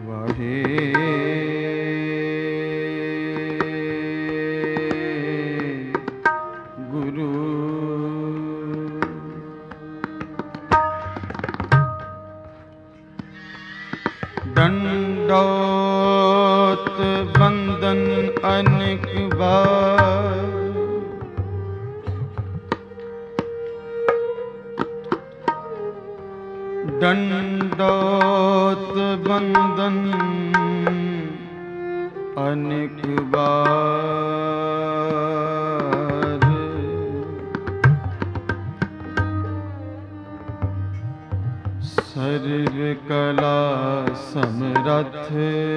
वाहे गुरु। दंडौत बंदन अनेक बार, दंडौत बंदन अनेक बार, सर्व कला समरथ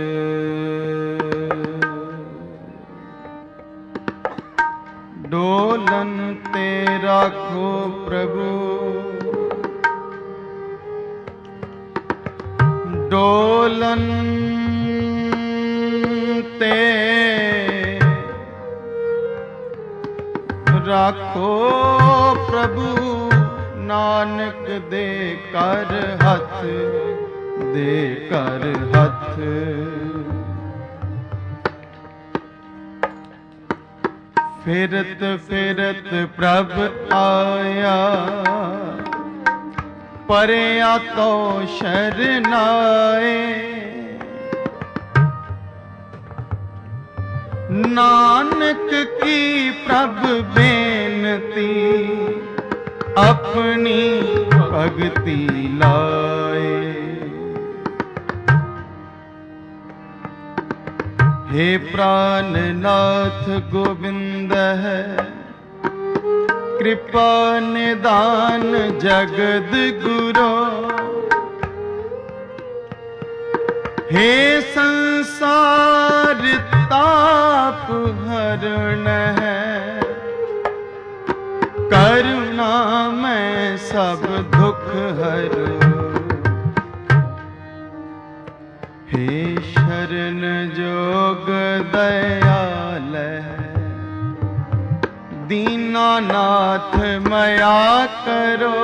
डोलन ते राखो प्रभु, डोलन ते राखो प्रभु, नानक दे कर हथ, दे कर हथ। फिरत फिरत प्रभ आया, परया तो शरनाए। नानक की प्रभ बेनती, अपनी भगति लाए। हे प्राणनाथ गोविंद है, कृपा निदान जगद गुरो। हे संसार ताप हरण है, करुणा में सब दुख हरो। हे शरण जोग दयाल है, दीनानाथ मया करो।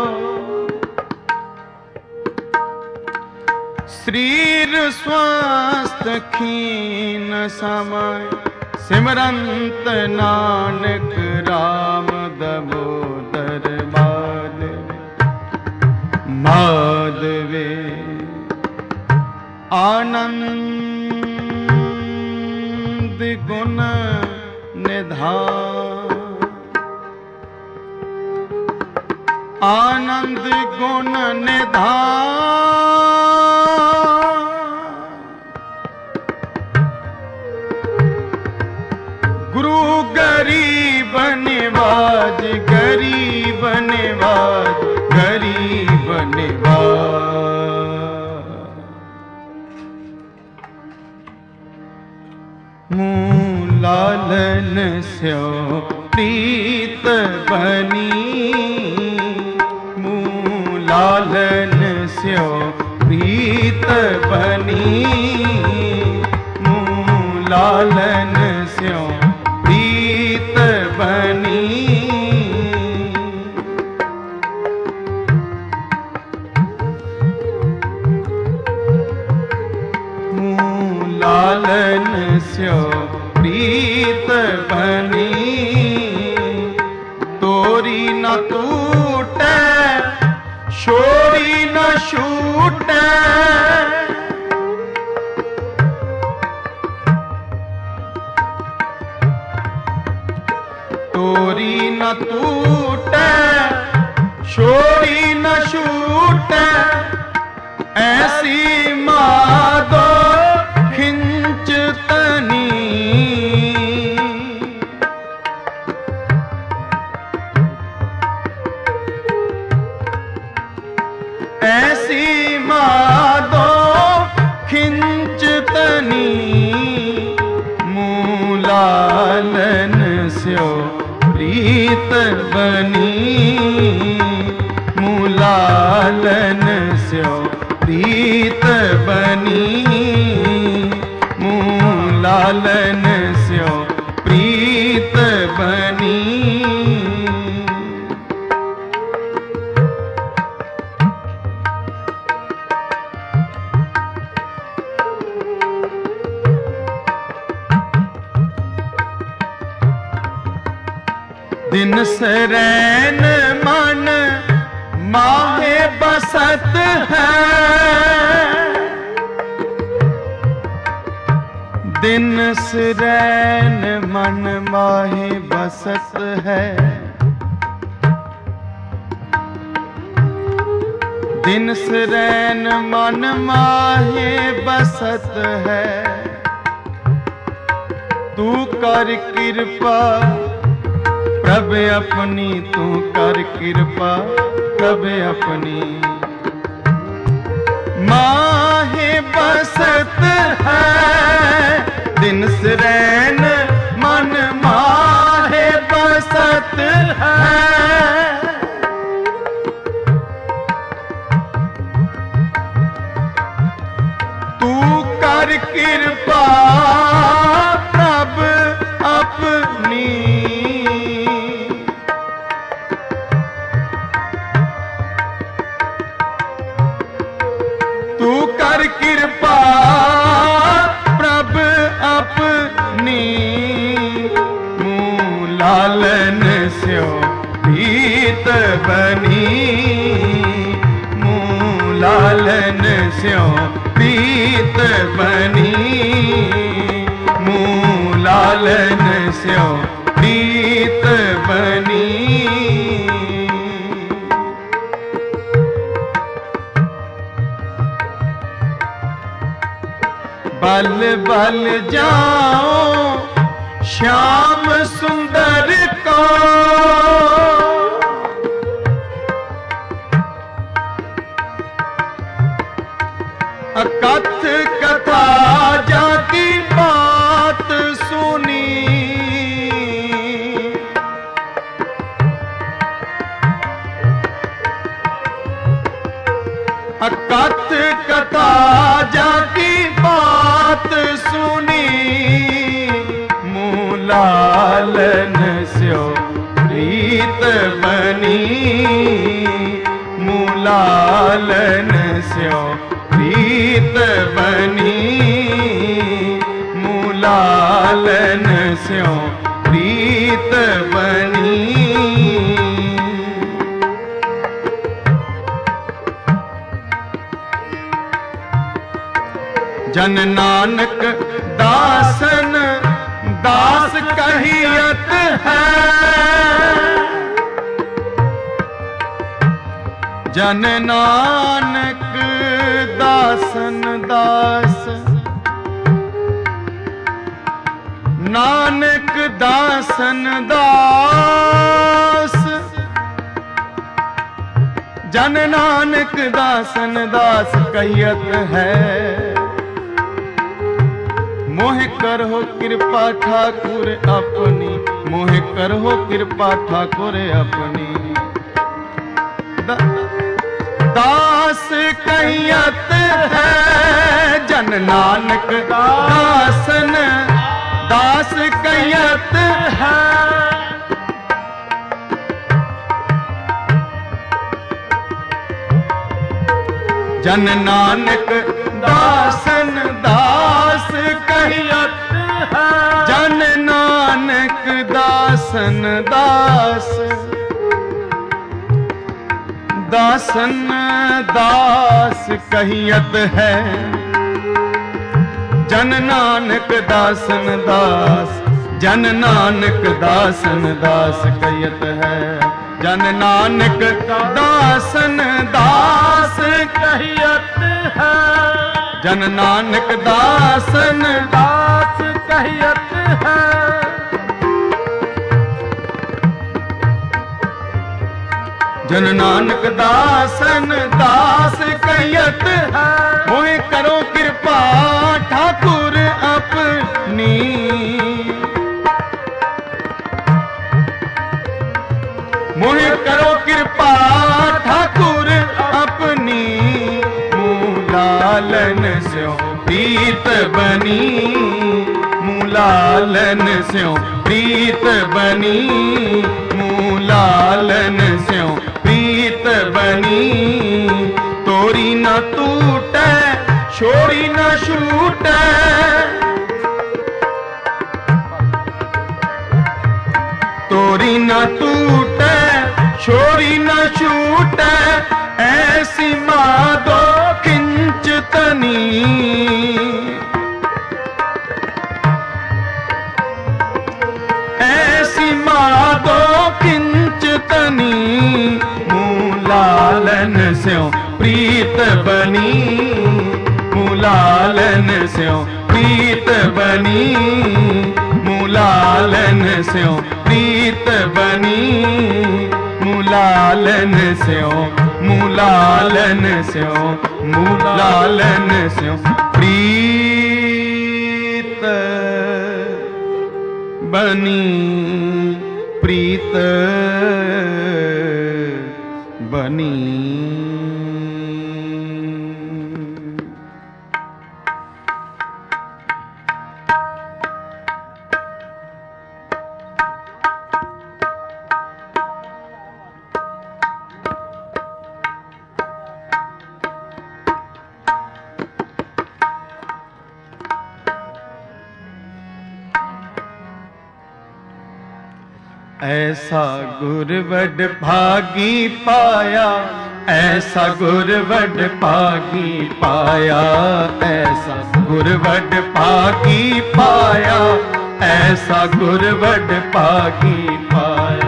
शरीर स्वस्थ खीन समय, सिमरंत नानक राम दामोदर माधवे। माधवे आनंद गुण निधान, आनंद गुण निधान। गुरु गरीब निवाज, गरीब निवाज, गरीब निवाज। मूलालन स्यो प्रीत बनी, मूलालन स्यो प्रीत बनी, मूलालन स्यो प्रीत बनी। मूलालन स्यो प्रीत बनी, तोरी न टूटे छोरी न छूटे। तोरी न टूटे छोरी न छूटे, ऐसी माधो खिंच तनी। ऐसी माधो खिंचतनी, मूलालन स्यो प्रीत बनी, मूलालन स्यो प्रीत बनी, मूलालन स्यो प्रीत बनी। दिन सरैन मन माहे बसत है, दिन सरैन मन माहे बसत है, दिन सरैन मन माहे बसत है। तू कर कृपा प्रभ अपनी, तू कर कृपा प्रभ अपनी, माहे बसत है, दिन सरैन मन माहे बसत है। तू कर कृपा प्रभ अपनी, तू कर कृपा प्रभ अपनी, मूलालन स्यो प्रीत बनी, मूलालन स्यो प्रीत बनी, मूलालन स्यो प्रीत बनी। बल बल जाओ श्याम सुंदर को, अकथ कथा जाकी बात सुनी, अकथ कथा जाकी बात सुनी, मूलालन स्यो प्रीत बनी, मूलालन स्यो प्रीत बनी, मूलालन स्यो प्रीत बनी। जन नानक दासन दास कहियत है, जन नानक दासन दास, नानक दासन दास, जन नानक दासन दास कहियत है। मोह करहो कृपा ठाकुर अपनी, मोह करहो कृपा ठाकुर अपनी, दास कहियत है, जन नानक दासन दास कहियत है। जन नानक दासन दास कहियत है, जन नानक दासन दास, दासन दास कहियत है। जन नानक दासन दास, जन नानक दासन दास कहियत है, जन नानक दासन दास कहियत है, जन नानक दासन दास कहियत है। जन नानक दासन दास कहियत है, मोहि करो कृपा ठाकुर अपनी, मोहि करो कृपा ठाकुर अपनी, मूलालन स्यो प्रीत बनी, मूलालन स्यो प्रीत बनी, मूलालन स्यो प्रीत बनी। तोरी न टूटे छोड़ी न छूटे, तोरी न टूटे छोरी न छूटे ऐसी माधो खिंचतनी ऐसी माधो खिंचतनी मूलालन स्यों प्रीत बनी मूलालन स्यों प्रीत बनी मूलालन स्यों प्रीत बनी मूलालन स्यों मूलालन स्यों मूलालन स्यों प्रीत बनी प्रीत बनी। ऐसा गुरवड भागी पाया ऐसा गुरवड भागी पाया ऐसा गुरवड भागी पाया ऐसा गुरवड भागी पाया।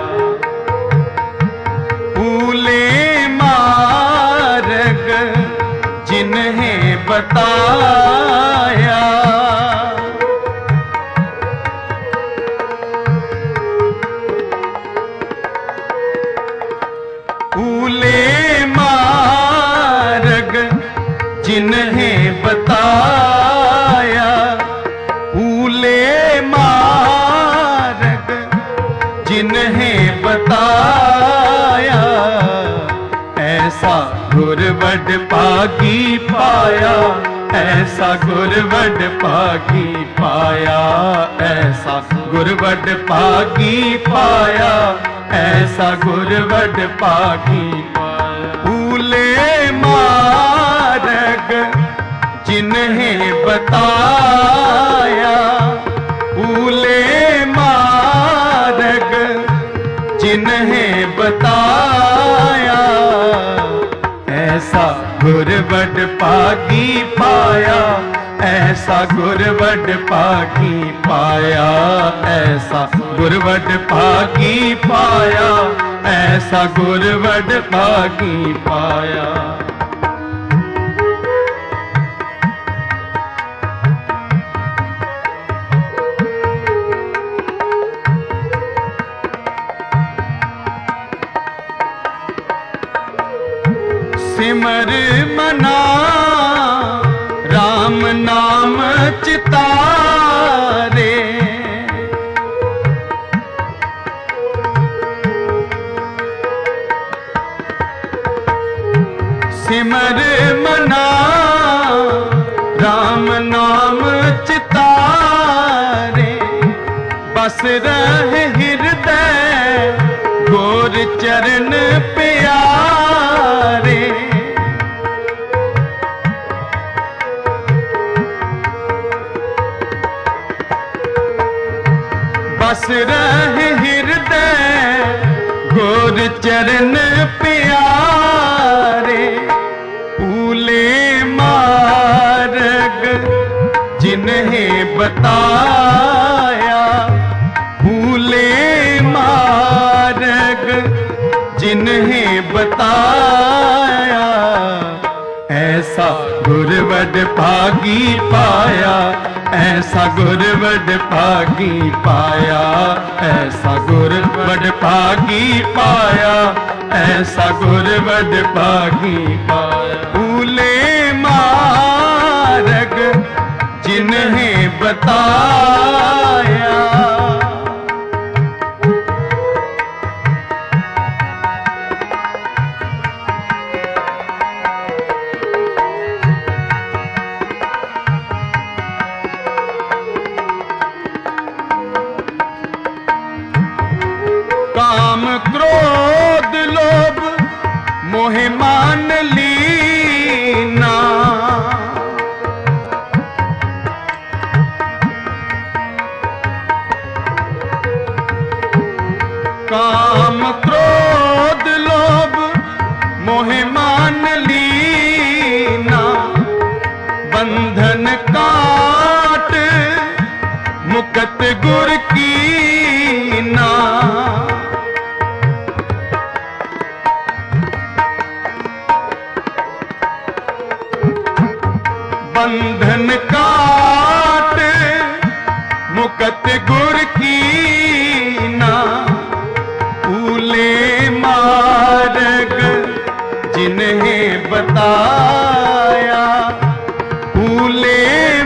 फूले मार्ग जिन्हें बताया जिन्हें बताया फूले मार्ग जिन्हें बताया ऐसा गुरवड भागी पाया ऐसा गुरवड भागी पाया ऐसा गुरवड भागी पाया ऐसा गुरवड भागी पाया। फूले मार्ग जिन्हें बताया फूले मार्ग जिन्हें बताया ऐसा गुरवड भागी पाया ऐसा गुरवड भागी पाया ऐसा गुरवड भागी पाया ऐसा गुरवड भागी पाया। सिमर मना राम नाम चितारे सिमर मना राम नाम चितारे बस रहे हृदय गोर चरण प्यारे बस रहे हृदय गोर चरण प्यारे। फूले मार्ग जिन्हें बताया फूले मार्ग जिन्हें बताया ऐसा गुरवड भागी पाया ऐसा गुरवड भागी पाया ऐसा गुरवड भागी पाया ऐसा गुरवड भागी पाया। फूले मार्ग जिन्हें बताया काम क्रोध लोभ मोह मान लीना काम क्रोध लोभ मोहे मान लीना, बंधन काट मुकत गुर कीना। बंधन काट मुकत गुर कीना, ऊले मार्ग जिन्हें बताया, ऊले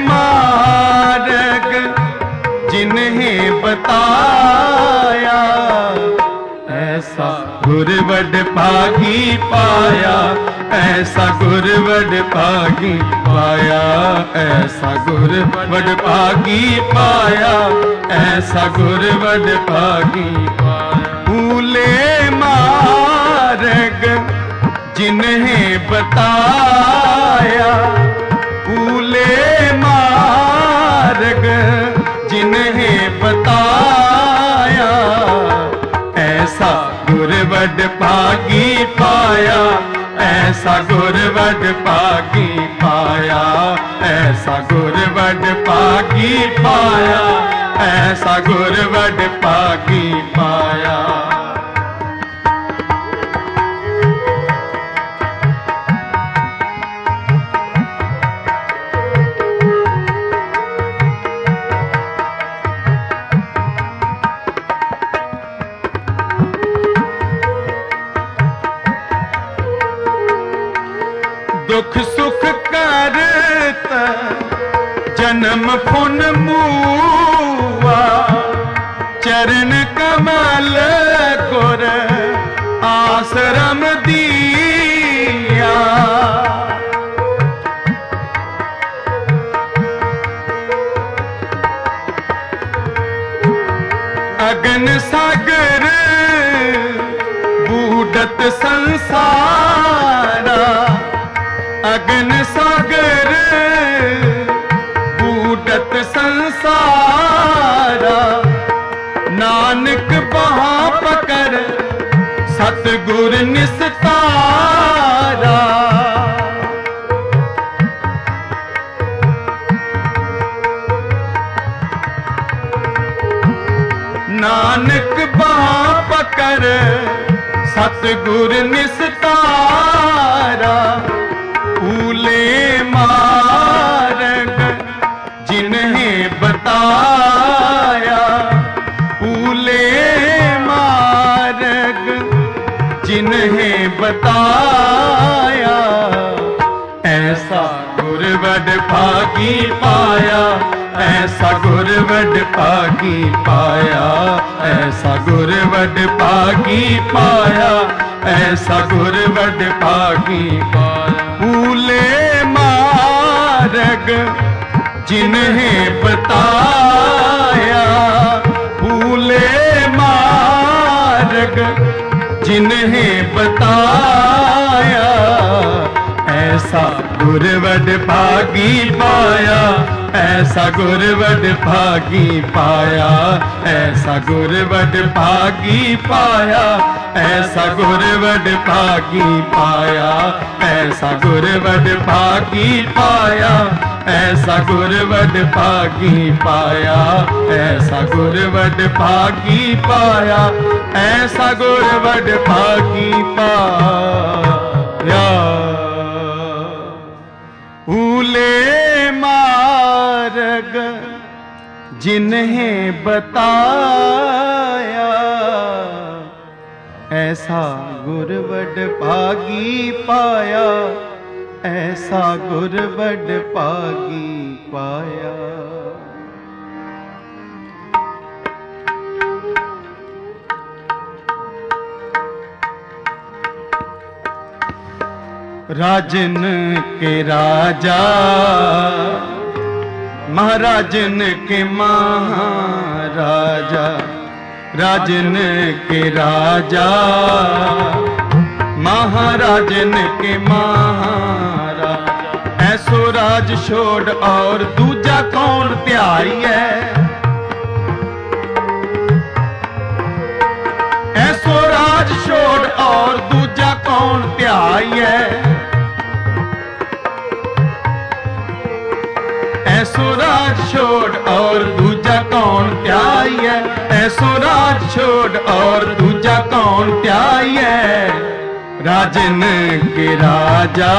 मार्ग जिन्हें बताया, ऐसा गुरवड भागी पाया, ऐसा गुरवड भागी पाया, ऐसा गुरवड भागी पाया, ऐसा गुरवड भागी पाया। ऊले मार्ग जिन्हें बताया, ऊले मार्ग जिन्हें बताया, ऐसा गुरवड भागी पाया, ऐसा गुरवड भागी पाया, ऐसा गुरवड भागी पाया, ऐसा गुरवड भागी पाया। दुख सुख करत जन्म फुन मुआ, चरण कमल गुर आश्रम दिया। अगन सागर बूढ़त संसारा, अगन सागर बूढ़त संसारा, नानक बहा पकड़ सतगुर निस्तारा। नानक बहा पकड़ सतगुर निस्तारा, ऊले मार्ग जिन्हें बताया, ऊले मार्ग जिन्हें बताया, ऐसा गुरवड भागी पाया, ऐसा गुरवड भागी पाया, ऐसा गुरवड भागी पाया, ऐसा गुरवड भागी पाया। ऊले मार्ग जिन्हें बताया, ऊले मार्ग जिन्हें बताया, ऐसा गुरवड भागी पाया, ऐसा गुरवड भागी पाया, ऐसा गुरवड भागी पाया, ऐसा गुरवड भागी पाया, ऐसा गुरवड भागी पाया, ऐसा गुरवड भागी पाया, ऐसा गुरवड भागी पाया, ऐसा गुरवड भागी पाया। ऊले मार्ग जिन्हें बताया, ऐसा गुरवड भागी पाया, ऐसा गुरवड भागी पाया। राजन के राजा महाराजन के महाराजा, राजन के राजा महाराजन के महाराजा, ऐसो राज छोड़ और दूजा कौन त्याई है, छोड़ और दूजा कौन त्याइए। ऐसो राज छोड़ और दूजा कौन त्याइए। ऐसो राज छोड़ और दूजा कौन त्याइए। राजन के राजा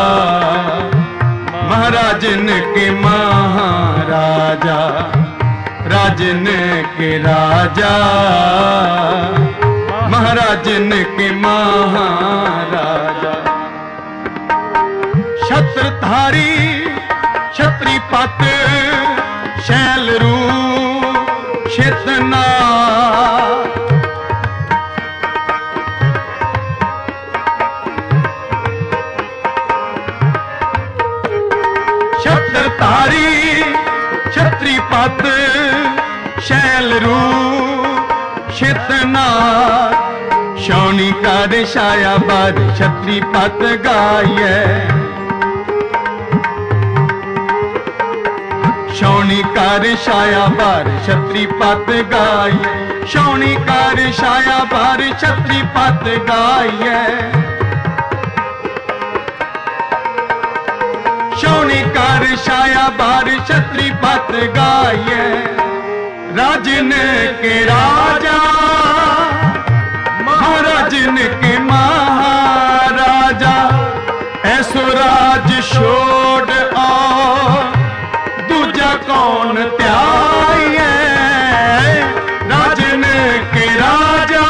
महाराजन के महाराजा। राजन के राजा महाराजन के महाराजा। छत्रधारी छत्रीपत शैलरू शेतना। छत्रधारी छत्रीपत शैलरू शेतना। शौनी कर छाया बार छत्रीपत गाये। शौनी कर छाया बार छत्रीपत गाये। शौनी कर छाया बार छत्रीपत गाये। शौनी कर छाया बार छत्रीपत गाये। राजन के राजा महाराजन के महाराजा। ऐसो राज छोड़ और दूजा कौन त्याइए। राजन के राजा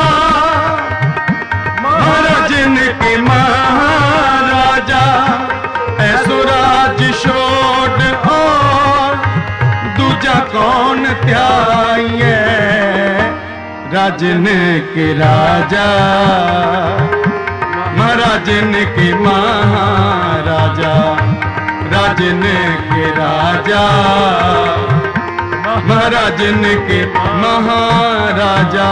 महाराजन के महाराजा। ऐसो राज छोड़ और दूजा कौन त्याइए। राजन के राजा महाराजन के महाराजा। राजन के राजा महाराजन के महाराजा।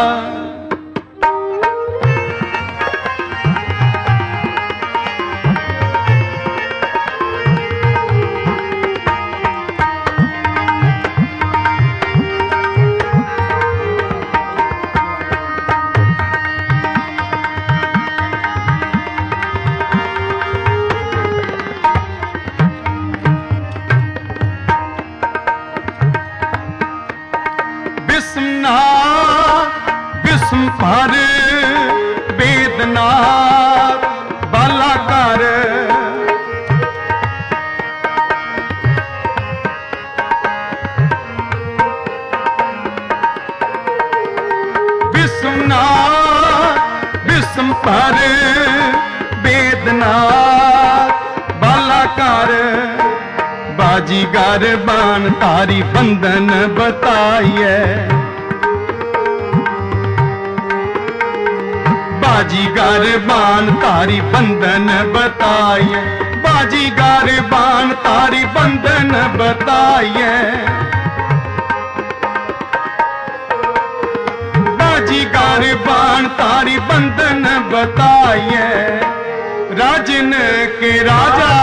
विस्म पर वेदना बाला कर। विस्म पर वेदना बाला कर। बाजीगर बान तारी बंधन बताइए। बाजीगर बान तारी बंधन बताइए। बाजीगर बान तारी बंधन बताइए। बाजीगर बान तारी बंधन बताइए। राजन के राजा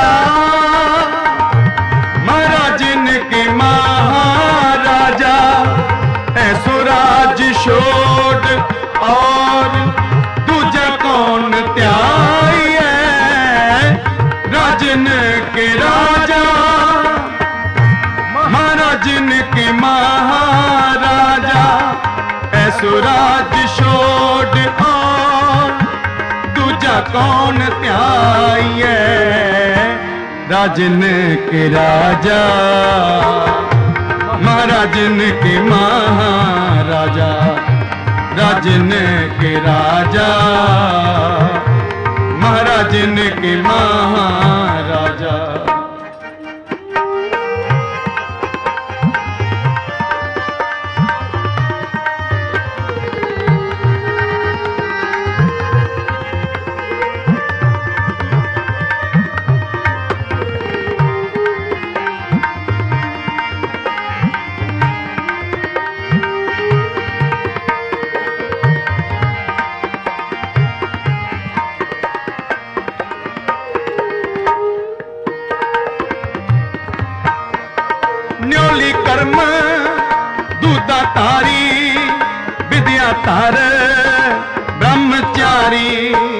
महाराजन के महाराजा। ऐसो राज छोड़ और दूजा कौन त्याइए। राजन के राजा महाराजन के महाराजा। ऐसो राज छोड़ और दूजा कौन त्याइए। राजन के राजा महाराजन के महाराजा। राजन के राजा महाराजन के महाराजा। न्योली कर्म दूधा तारी विद्या तार ब्रह्मचारी। तारी।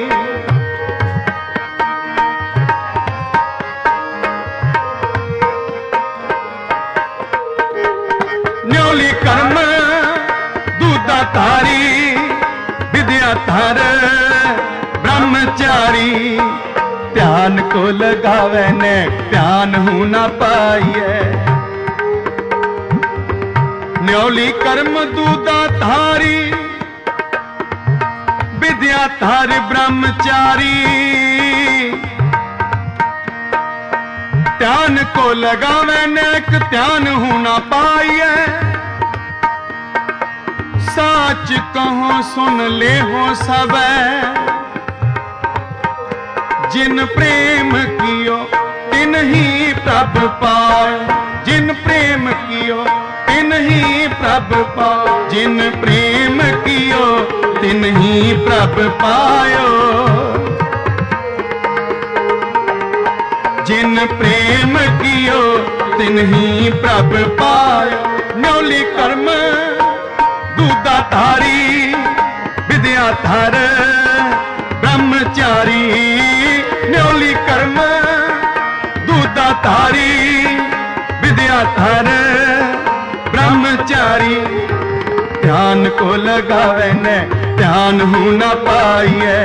न्योली कर्म दूधा तारी, विद्या तार ब्रह्मचारी। ध्यान को लगावे ने ध्यान हूं ना पाइए। न्योली कर्म दूधा धारी, विद्या धारी ब्रह्मचारी। ध्यान को लगावे नेक ध्यान हूं ना पाइए। साच कहो सुन ले हो सबे, जिन प्रेम कियो तिन ही प्रभ पाए। जिन प्रेम कियो तिन ही प्रभ पाए। जिन प्रेम कियो तिन ही प्रभ पायो। जिन प्रेम कियो तिन ही प्रभ पायो। न्योली कर्म दूधा धारी, विद्या धर ब्रह्मचारी। न्योली कर्म दूधा धारी, विद्या धर ब्रह्मचारी। ध्यान को लगावे ने ध्यान हूं ना पाइए।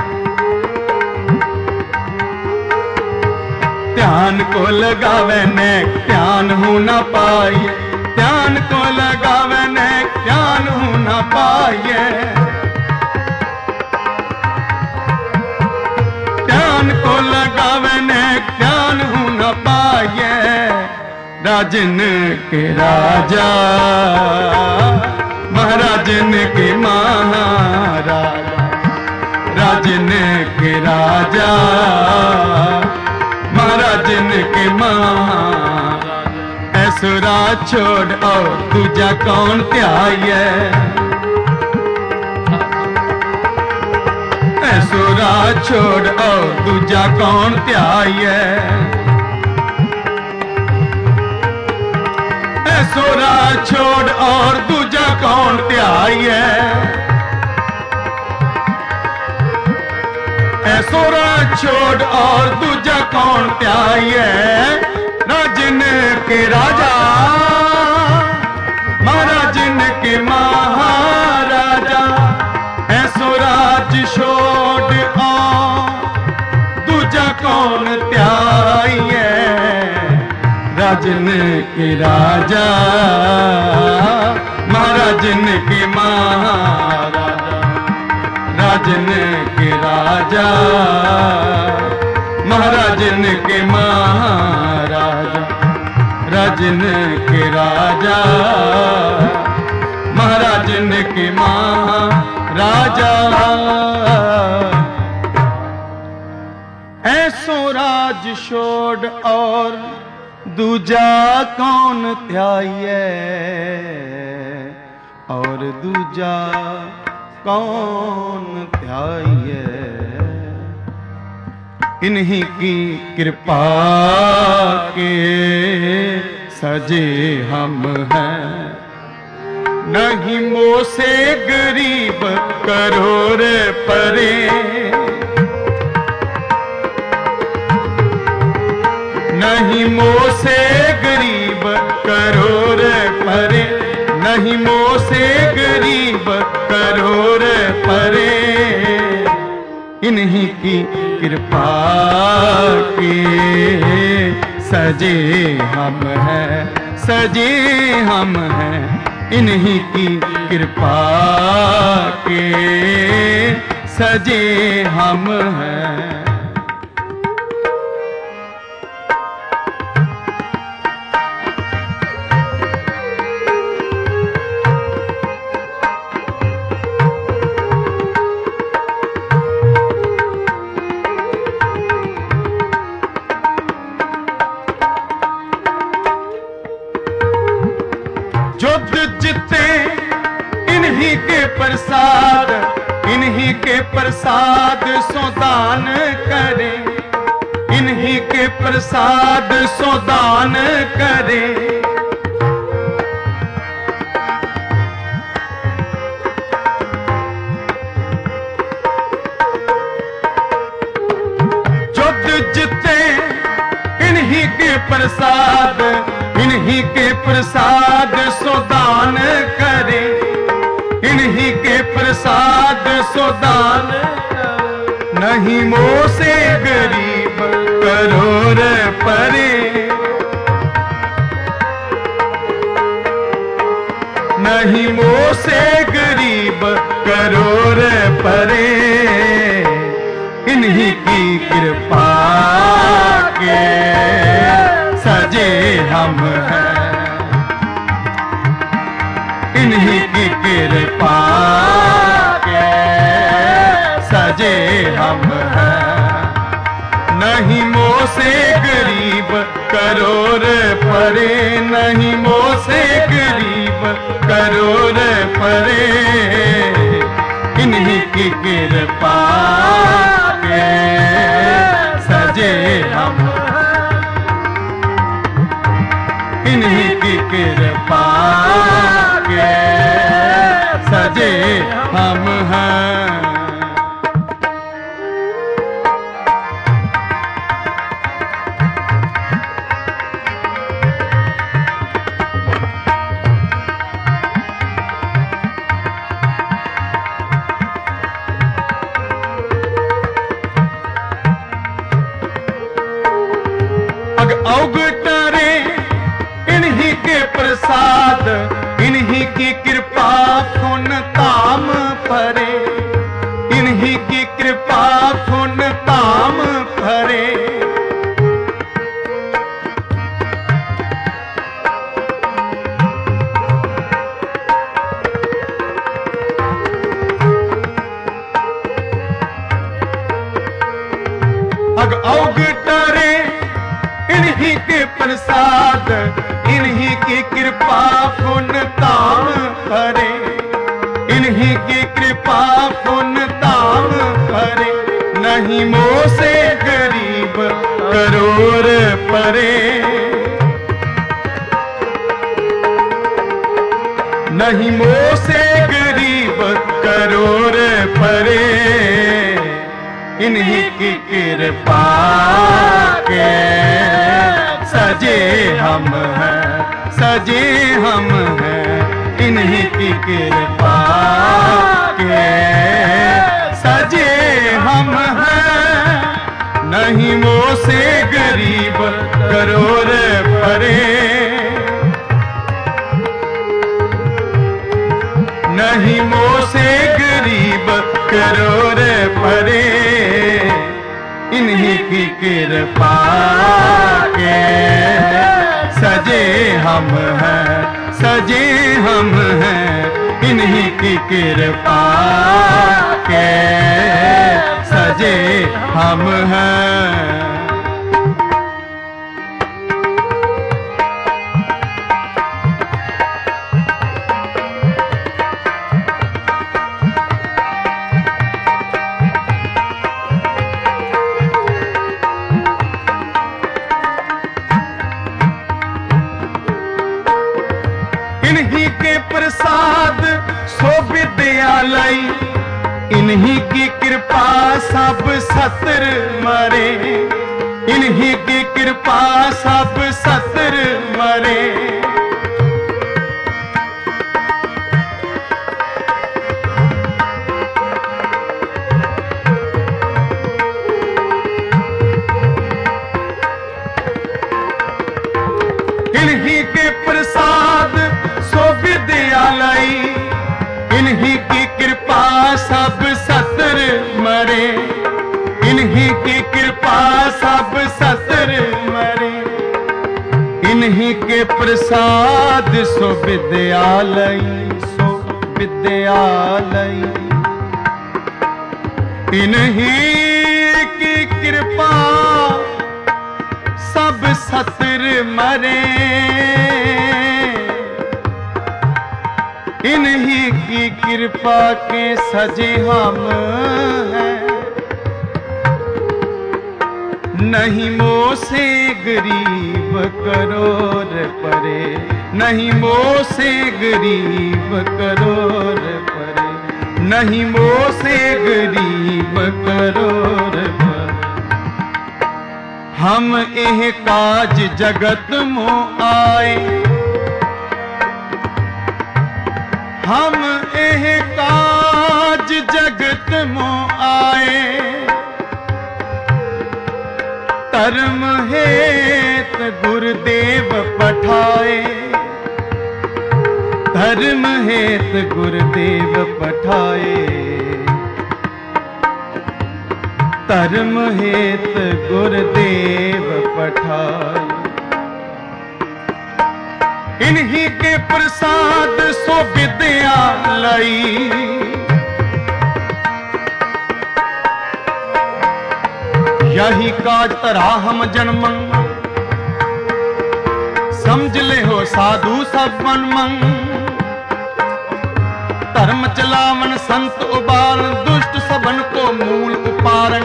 ध्यान को लगावे ने ध्यान हूं ना पाइए। ध्यान को लगावे ने ध्यान हूं ना पाइए। ध्यान को लगावे ने ध्यान हूं ना पाइए। राजन के राजा महाराजन के महाराजा। राजन के राजा महाराजन के महाराजा। ऐसुरा छोड़ और दूजा कौन त्याये। ऐसुरा छोड़ और दूजा कौन त्याये। ऐसुरा छोड़ और दूजा कौन त्याये। ऐसुरा छोड़ और दूजा कौन त्याये। राजन के राजा महाराजन के महाराजा। ऐसुराज छोड़ और दूजा कौन त्याये। राजन के राजा महाराजन के महाराजा। राजन के राजा महाराजन के महाराजा। राजन के राजा महाराजन के महाराजा। ऐसो राज छोड़ और दूजा कौन त्याये। और दूजा कौन त्याये। इन्हीं की कृपा के सजे हम हैं। नहीं मोह से गरीब करोड़ परे। नहीं मोह से गरीब करोड़ परे। नहीं मोह से गरीब करोड़ परे। इन्हीं की कृपा के सजे हम हैं। सजे हम हैं। इन्हीं की कृपा के सजे हम हैं। प्रसाद इन्हीं के प्रसाद सो दान करे। इन्हीं के प्रसाद सो दान करे। प्रसाद, इन्हीं के प्रसाद सो दान करे, इन्हीं के प्रसाद सो दान करे। नहीं मोह से गरीब करोड़ परे, नहीं मोह से गरीब करोड़ परे। इन्हीं की कृपा के सजे हम हैं, इन्हीं की कृपा के सजे हम हैं। नहीं मोह से गरीब करोड़ परे, नहीं मोह से गरीब करोड़ परे। इन्हीं की कृपा के सजे हम, इन्हीं की कृपा के सजे हम हैं। अवगुटरे इन्हीं के प्रसाद, इन्हीं की कृपा पुन काम परे, इन्हीं की कृपा पुन काम परे। अवगुटरे इन्हीं के प्रसाद, इन्हीं की कृपा पुन काम करे, इन्हीं की कृपा पुन काम करे। नहीं मोह से गरीब करोड़ परे, नहीं मोह से गरीब करोड़ परे। इन्हीं की कृपा के सजे हम हैं, सजे हम हैं। इन्हीं की कृपा के सजे हम हैं। नहीं मोह से गरीब करोड़ परे, नहीं मोह से गरीब करोड़ परे। इन्हीं की कृपा के सजे हम हैं, सजे हम हैं। इन्हीं की कृपा के सजे हम हैं। इन्हीं के प्रसाद सो विद्यालय, इन्हीं की कृपा सब सतर मरे, इन्हीं की कृपा सब सतर मरे। इन्हीं के प्रसाद सो विद्यालय, इन्हीं की कृपा सब सतर मरे, इन्हीं की कृपा सब सतर मरे। इन्हीं के प्रसाद सो विद्यालय, सो विद्यालय। इन्हीं की कृपा सब सतर मरे, इन्हीं की कृपा के सजे हम हैं। नहीं मोह से गरीब करोड़ परे, नहीं मोह से गरीब करोड़ परे, नहीं मोह से गरीब करोड़ परे। हम एह काज जगत मों आए, हम एह काज जगत मों आए, धर्म हेत गुरुदेव पठाए, धर्म हेत गुरुदेव पठाए, धर्म हेत गुरुदेव पठाए। इन्हीं के प्रसाद सो विद्या लई, यही काज तरा हम जन्मं, समझ ले हो साधु सब मन मंग, धर्म चलावन संत उबारण, दुष्ट सबन को मूल उपारण,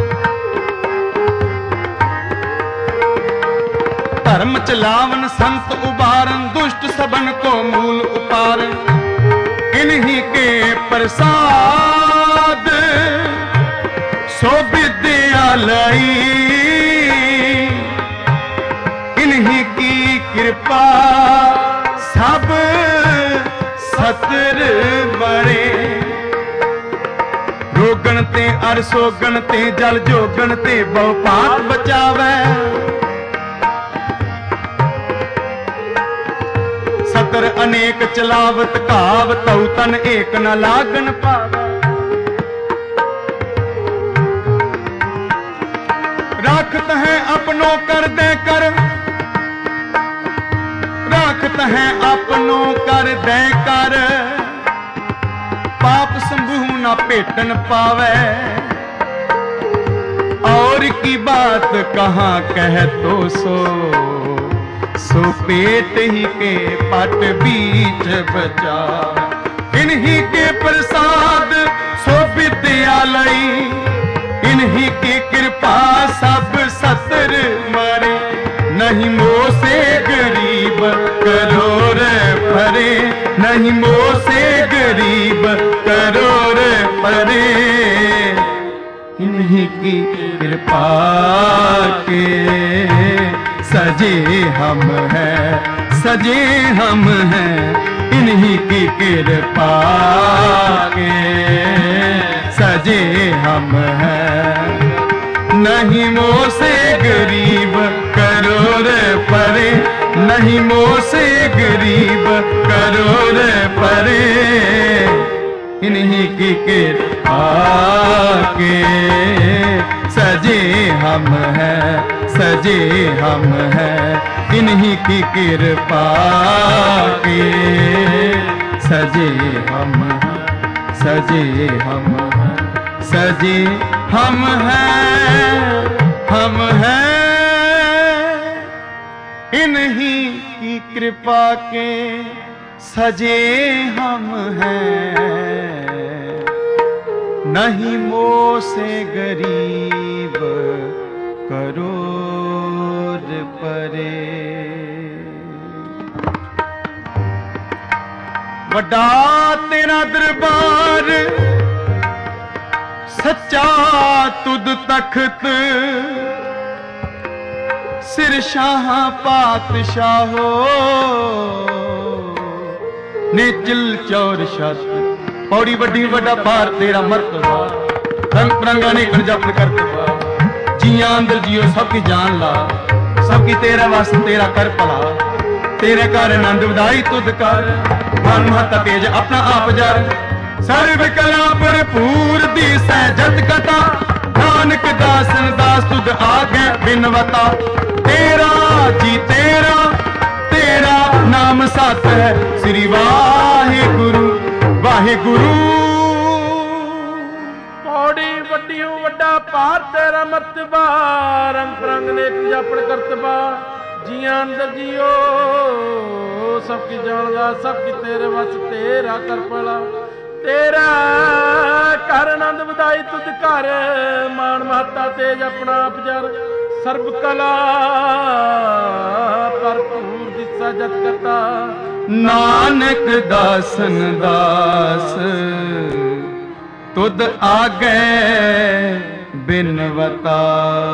धर्म चलावन संत उबारण, दुष्ट सबन को मूल उपारण। इन्हीं के प्रसाद सो विद्या लई, इन्हीं की कृपा सब सतर बरे। रोगन ते अर सोगन ते जल जोगन ते बहु पाप बचावे, सतर अनेक चलावत काव, तऊ तन एक न लागन पावे। राखत है अपनों कर दे कर, राखत है अपनों कर दे कर, पाप संभूह न भेटन पावे। और की बात कहाँ कह तो सो पेट ही के पट बीच बचा। इन्हीं के प्रसाद सो विद्या लई, इन्हीं की कृपा सब सतर मरे। नहीं मोह से गरीब करोड़ परे, नहीं मोह से गरीब करोड़ परे। इन्हीं की कृपा के सजे हम हैं, सजे हम हैं। इन्हीं की कृपा के सजे हम हैं। नहीं मोह से गरीब करोड़ परे, नहीं मोह से गरीब करोड़ परे। इन्हीं की कृपा के सजे हम हैं, सजे हम हैं। इन्हीं की कृपा के सजे हम हैं, सजे हम हैं, सजे हम हैं, हम हैं। इन्हीं की कृपा के सजे हम हैं। नहीं मोह से गरीब करोड़ परे। वड्डा तेरा दरबार सच्चा तुद तख्त, सिर शाह पातशाहो नेचल चौर शत। पौड़ी वड्डी वड्डा पार तेरा मर्तबा, रंग बिरंगा ने जपन करतबा। जिया अंदर जियो सबकी जान ला, सबकी तेरा वास्ते तेरा कर भला। तेरे घर आनंद वधाई तुद कर, मन महता तेज अपना आप जर। सर्व कला भरपूर दी सहजत कथा, नानक दासन दास तुद आगे बिनवता। तेरा जी तेरा, तेरा नाम सत है। श्री वाहे गुरु वाहे गुरु। पौड़ी वड्डियों वड्डा पार तेरा मर्तबा, रंग बिरंग नेक जापन करतबा। जिया अंदर जियो सबकी जानदा, सबकी तेरे वस तेरा कर भला। तेरा कर आनंद वधाई तुद कर, मान महता तेज अपना आप जर। सर्व कला भरपूर दिसा जत करता, नानक दासन दास तुद आगे ਬਿਨਵਤਾ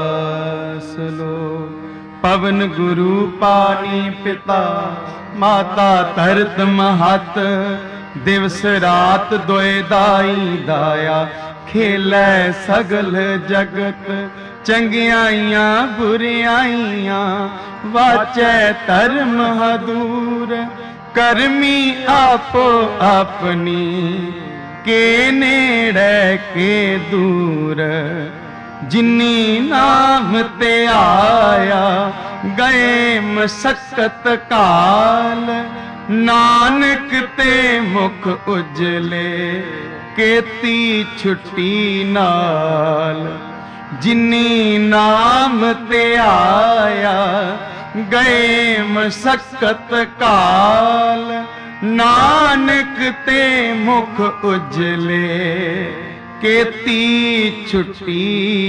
ਸਲੋ। ਪਵਨ ਗੁਰੂ ਪਾਣੀ ਪਿਤਾ ਮਾਤਾ ਧਰਤ ਮਹਤ, ਦਿਵਸ ਰਾਤ ਦੋਇ ਦਾਈ ਦਾਇਆ, ਖੇਲੇ ਸਗਲ ਜਗਤ। ਚੰਗਿਆਈਆਂ ਬੁਰਿਆਈਆਂ ਵਾਚੈ ਧਰਮ ਹਦੂਰ, ਕਰਮੀ ਆਪੋ ਆਪਣੀ ਕੇ ਨੇੜੇ ਕੇ ਦੂਰ। ਜਿਨੀ ਨਾਮ ਤੇ ਆਇਆ ਗਏ ਮਸਕਤ ਕਾਲ, ਨਾਨਕ ਤੇ ਮੁਖ ਉਜਲੇ ਕੀਤੀ ਛੁੱਟੀ ਨਾਲ। ਜਿਨੀ ਨਾਮ ਤੇ ਆਇਆ ਗਏ ਮਸਕਤ ਕਾਲ, ਨਾਨਕ ਤੇ ਮੁਖ ਉਜਲੇ ਕੀਤੀ ਛੁੱਟੀ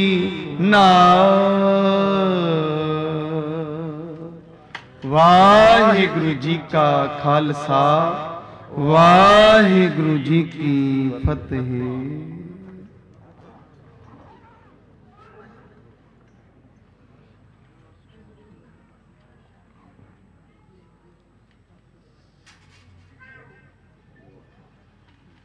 ਨਾਲ। ਵਾਹਿਗੁਰੂ ਜੀ ਕਾ ਖਾਲਸਾ, ਵਾਹਿਗੁਰੂ ਜੀ ਕੀ ਫਤਿਹ।